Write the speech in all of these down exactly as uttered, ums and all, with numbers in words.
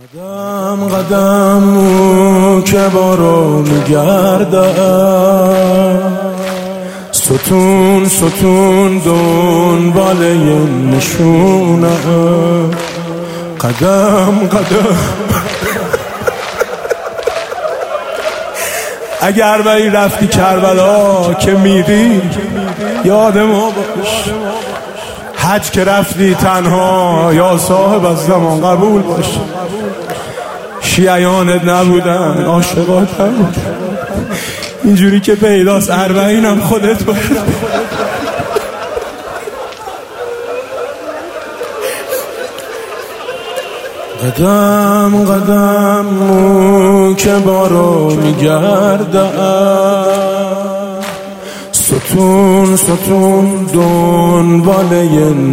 قدم قدم او که بارو میگردم، ستون ستون دنباله نشونم. قدم قدم اگر بری رفتی کربلا که میری یاد ما باش، حج که رفتی تنها یا صاحب از زمان قبول باش. شیعیانت نبودن، عاشقات نبودن، اینجوری که پیداست اربعینم خودت باید. قدم قدم او که بارو میگردم، ستون ستون دنباله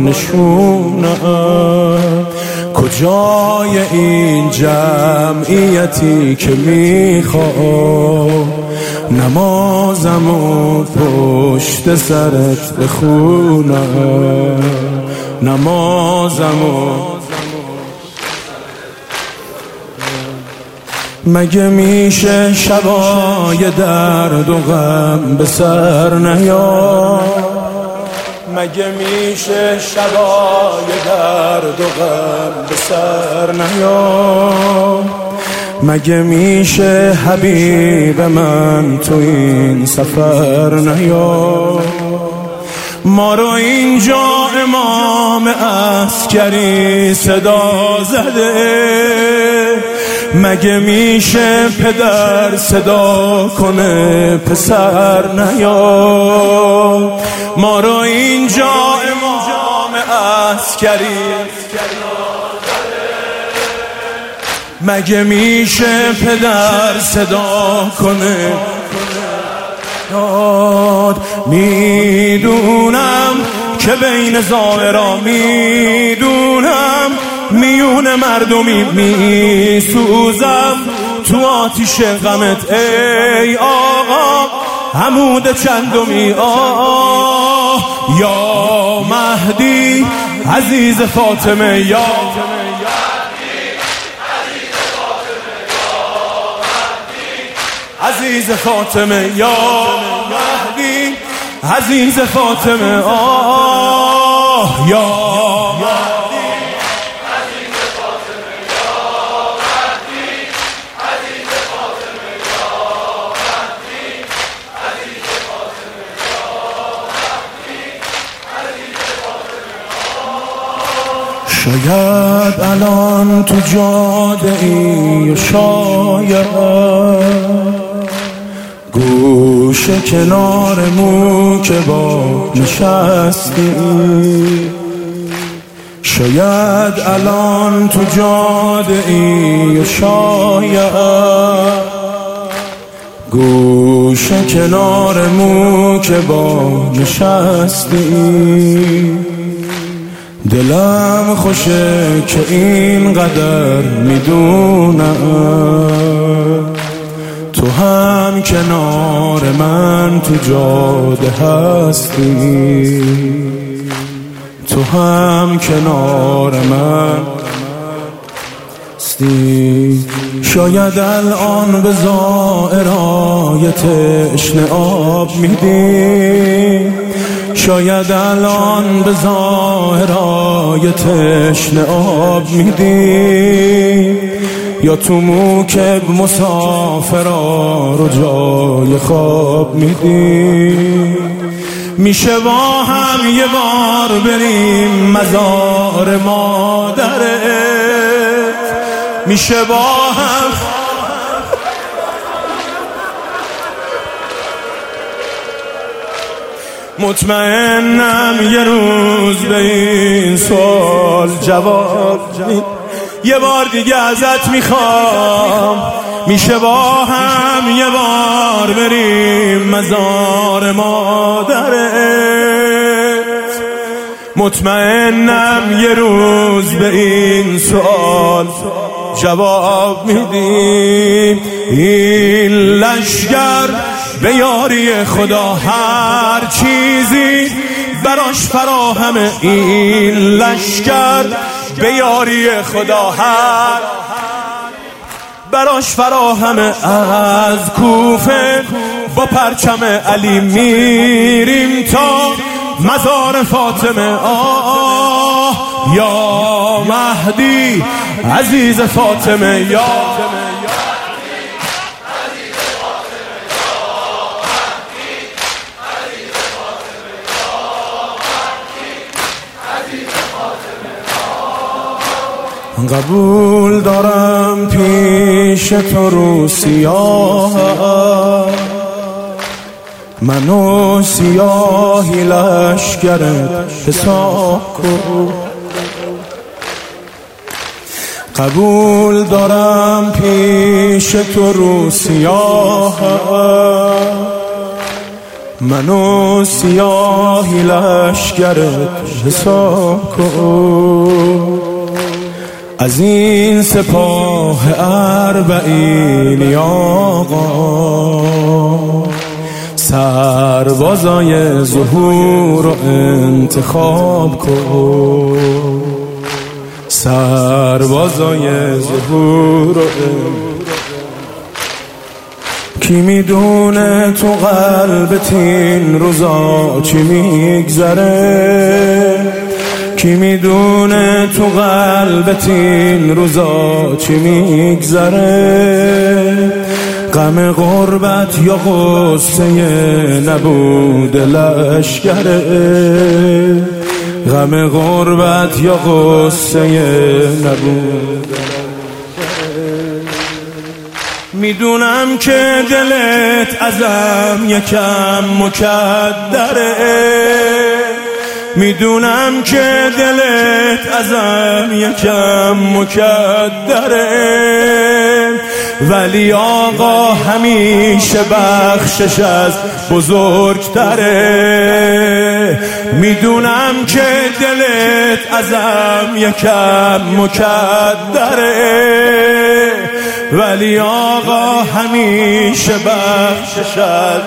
نشونم. کجای این جمعیتی که میخواد نمازم و پشت سرت بخونم، نمازم و مگه میشه شبای درد و غم به سر نیاد؟ مگه میشه شبای درد و غم به سر نیاد؟ مگه میشه حبیب من تو این سفر نیاد؟ ما رو اینجا امام عسکری صدا زده، مگه میشه پدر صدا کنه پسر نیاد؟ ما رو اینجا امام عسکری مگه میشه پدر صدا کنه یاد؟ میدونم که بین ظاهرا، میدونم میون مردمی میسوزم تو آتیش غمت ای آقا، عمود چندمی آه یا مهدی عزیز فاطمه، یا عزیز فاطمه، یا مهدی عزیز فاطمه، آه یا شاید الان تو جاده ای و شاید گوشه کنار مو که با نشستی، شاید الان تو جاده ای و شاید گوشه کنار مو که با نشستی. دلم خوشه که اینقدر میدونم تو هم کنار من تو جاده هستی، تو هم کنار من هستی. شاید الان به زائرای تشنه آب میدی، شاید الان به ظاهرای تشنه آب میدی، یا تو موکب مسافرا رو جای خواب میدی. میشه با هم یه بار بریم مزار مادرت، میشه با هم مطمئنم یه روز به این سوال جواب می... یه بار دیگه ازت میخوام، میشه با هم یه بار بریم مزار مادرت؟ مطمئنم یه روز به این سوال جواب میدیم. این لشگر به یاری خدا هر چیزی براش فراهمه، این لشگر به یاری خدا هر براش فراهمه از کوفه، با پرچم علی میریم تا مزار فاطمه. آه یا مهدی عزیز فاطمه، یا قبول دارم پیش تو رو سیاه، منو سیاهی لشکرت حساب کن. قبول دارم پیش تو رو سیاه، منو سیاهی لشکرت حساب کن. از این سپاه اربعینی آقا، سربازای ظهور رو انتخاب کن، سربازای ظهور رو انتخاب. کی میدونه تو قلبت این روزا چی میگذره، کی میدونه تو قلبت این روزا چی میگذره. غم غربت یا غصه نبود لشکره، غم غربت یا غصه نبود. میدونم که دلت ازم یکم مکدره، میدونم که دلت ازم یکم مکدره، ولی آقا همیشه بخشش از بزرگتره. میدونم که دلت ازم یکم مکدره، ولی آقا همیشه بخشش از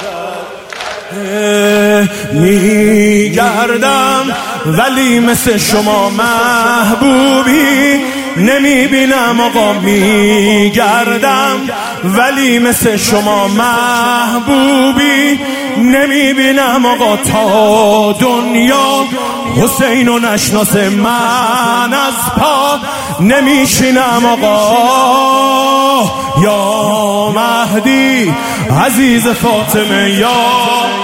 میگردم، ولی مثل شما محبوبی نمیبینم آقا. میگردم ولی مثل شما محبوبی نمیبینم آقا. تا دنیا حسین و نشناسه من از پا نمیشینم آقا. یا مهدی عزیز فاطمه، یا